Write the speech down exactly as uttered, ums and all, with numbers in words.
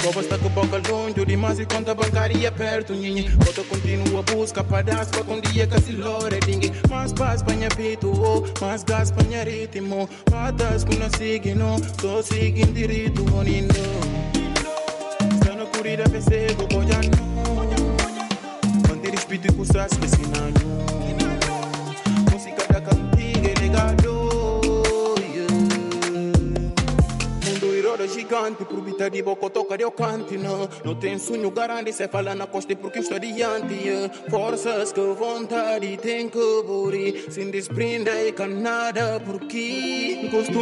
Como sta com boca longe, demais e conta bancária perto, nini. Bota continua a busca para dar para um dia que se lore dingue. Mais paz para minha pito, oh, mais gás para minha ritmo. Patas que não seguem, não, só seguem direito, onindo. Está na corrida, percebo, boja não. Manter espírito e custa se ensinando. Música da cantiga é legado. Roda gigante, por bita de boca toca de cante, não. Não tem sonho grande, se fala na costa porque estou diante. Yeah. Forças que vontade tem que burir, sem desprender com nada porque